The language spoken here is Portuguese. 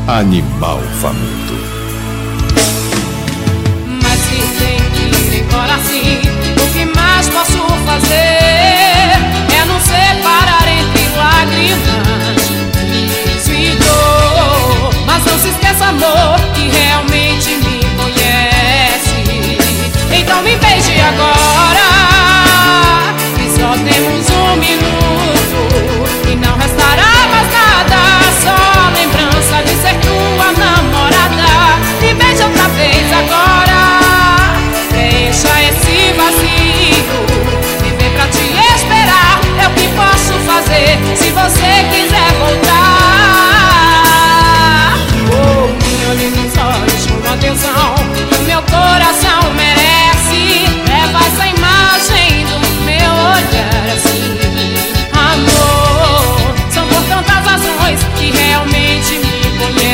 Animal faminto. Mas se tem que ir embora assim, o que mais posso fazer é não separar entre lágrimas e dor. Mas não se esqueça, amor, que realmente me conhece. Então me beije agora, que só temos um minuto e não restará mais nada, só lembrança de ser tua namorada. Me beija outra vez agora, deixa esse vazio, viver pra te esperar é o que posso fazer se você quiser voltar. Oh, me olhe nos olhos com atenção, o meu coração merece. Leva essa imagem do meu olhar assim. Amor, são por tantas razões que realmente me conhece.